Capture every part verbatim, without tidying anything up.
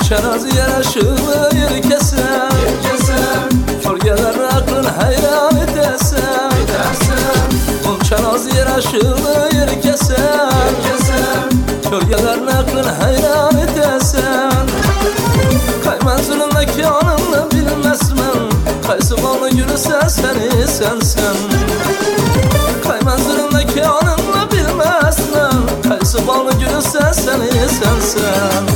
Çenazı yaraşılı yer kesen Çölgeler aklın hayran edersen Çenazı yaraşılı yer kesen Çölgeler aklın hayran edersen Kayman zulüm mekanını bilmezmen Kaysı bağlı gülü sen seni sensen Kayman zulüm mekanını bilmezmen Kaysı bağlı gülü sen seni sensen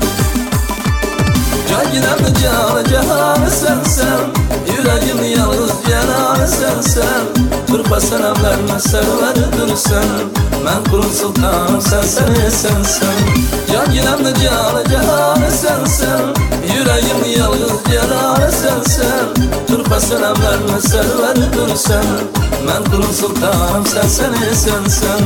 Can gidendi canı cahanı sensen Yüreğim yalnız yananı sensen Turpa senemlerine serveridirsen Ben kulun sultanım sen seni sensen Can gidendi canı cahanı sensen Yüreğim yalnız yananı sensen Turpa senemlerine serveridirsen Ben kulun sultanım sen seni sensen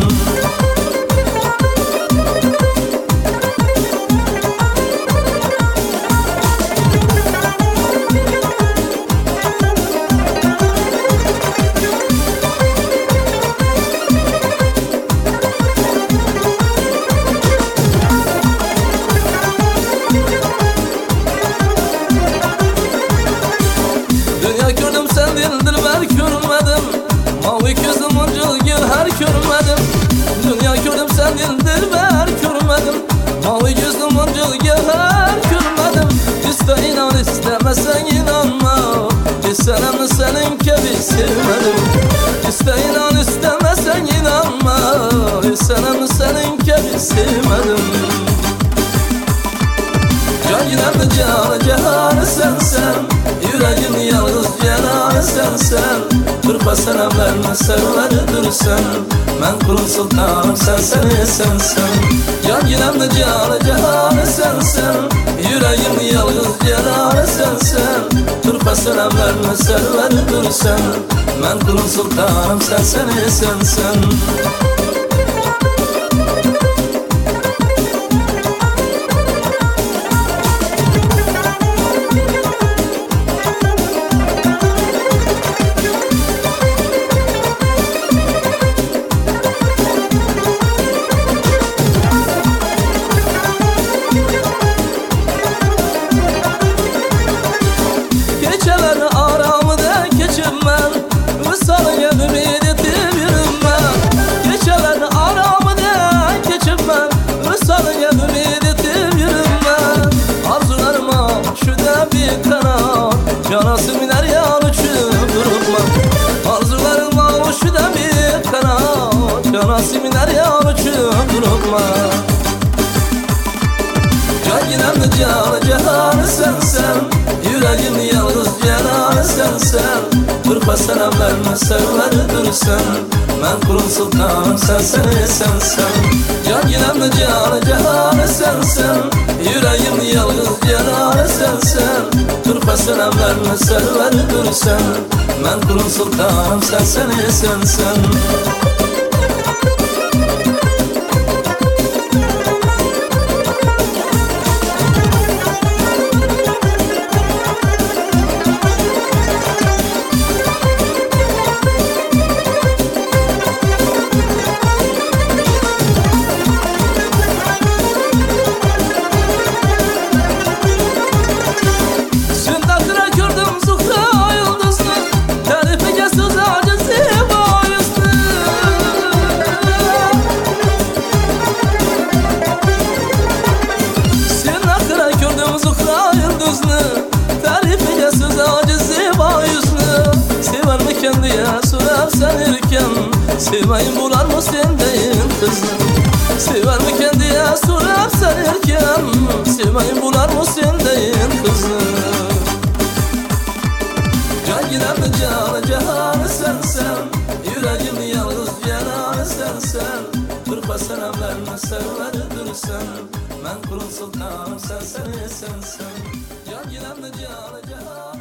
Dilber görmedim Mavi gözüm uncul gülher görmedim Dünya gördüm sen dilber görmedim Mavi gözüm uncul gülher görmedim İste inan istemesen inanma İstenem senin gibi sevmedim İste inan istemesen inanma İstenem senin gibi sevmedim Can gidendi canı cahanı sensen Yüreğim yalnız yananı sensen Turpa senemlerine serveridirsen Ben kulun sultanım sen seni sensen Can gidendi canı cahanı sensen Yüreğim yalnız yananı sensen Turpa senemlerine serveridirsen Ben kulun sultanım sen seni sensen Canası miner yan uçup durma Arzularım avuşu da bir kanat Canası miner yan uçup durma Can gidendi canı cahanı sensen Yüreğim yalnız yananı sensen Turpa senemlerine serveridirsen Ben kulun sultanım sen seni sensen Can gidendi canı cahanı sensen Yüreğim yalnız yananı sensen Turpa senemlerine serveridirsen Ben kulun sultanım sen seni sensen Kendiye sorar sanırken Sevmeyin bular mı sendeyin kızım Sever mi kendiye sorar sanırken Sevmeyin bular mı sendeyin kızım Can gidendi canı cahanı sensen Yüreğim yalnız yananı sensen Turpa senemlerine serveridirsen Ben kulun sultanım sen seni sensen Can gidendi canı cahanı